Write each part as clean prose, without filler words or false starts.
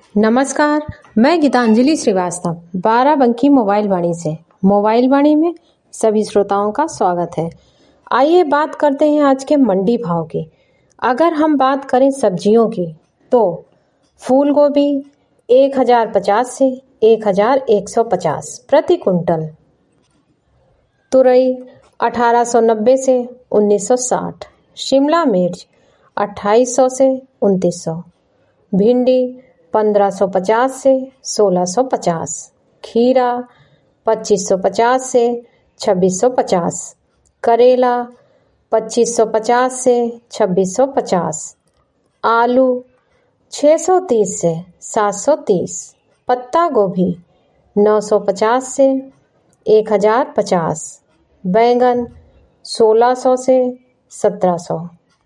नमस्कार, मैं गीतांजलि श्रीवास्तव बाराबंकी मोबाइल वाणी से। मोबाइल वाणी में सभी श्रोताओं का स्वागत है। आइए बात करते हैं आज के मंडी भाव की। अगर हम बात करें सब्जियों की तो फूल गोभी 1050 से 1150 प्रति कुंटल, तुरई 1890 से 1960, शिमला मिर्च 2800 से 2900, भिंडी 1550 से 1650, खीरा 2550 से 2650, करेला 2550 से 2650, आलू 630 से 730, पत्ता गोभी 950 से 1050, बैंगन 1600 से 1700,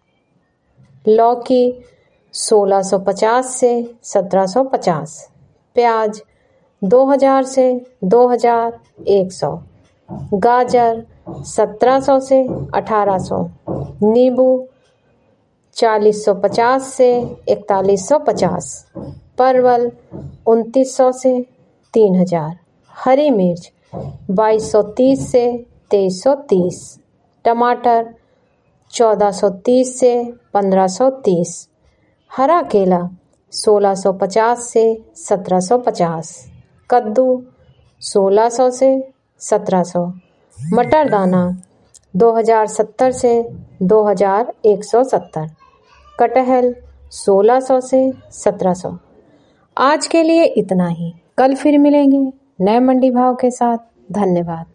लौकी 1650 से 1750, प्याज 2000 से 2100, गाजर 1700 से 1800, नींबू 4050 से 4150, परवल 2900 से 3000, हरी मिर्च 2230 से 2330, टमाटर 1430 से 1530, हरा केला 1650 से 1750, कद्दू 1600 से 1700, मटर दाना 2070 से 2170, कटहल 1600 से 1700। आज के लिए इतना ही। कल फिर मिलेंगे नए मंडी भाव के साथ। धन्यवाद।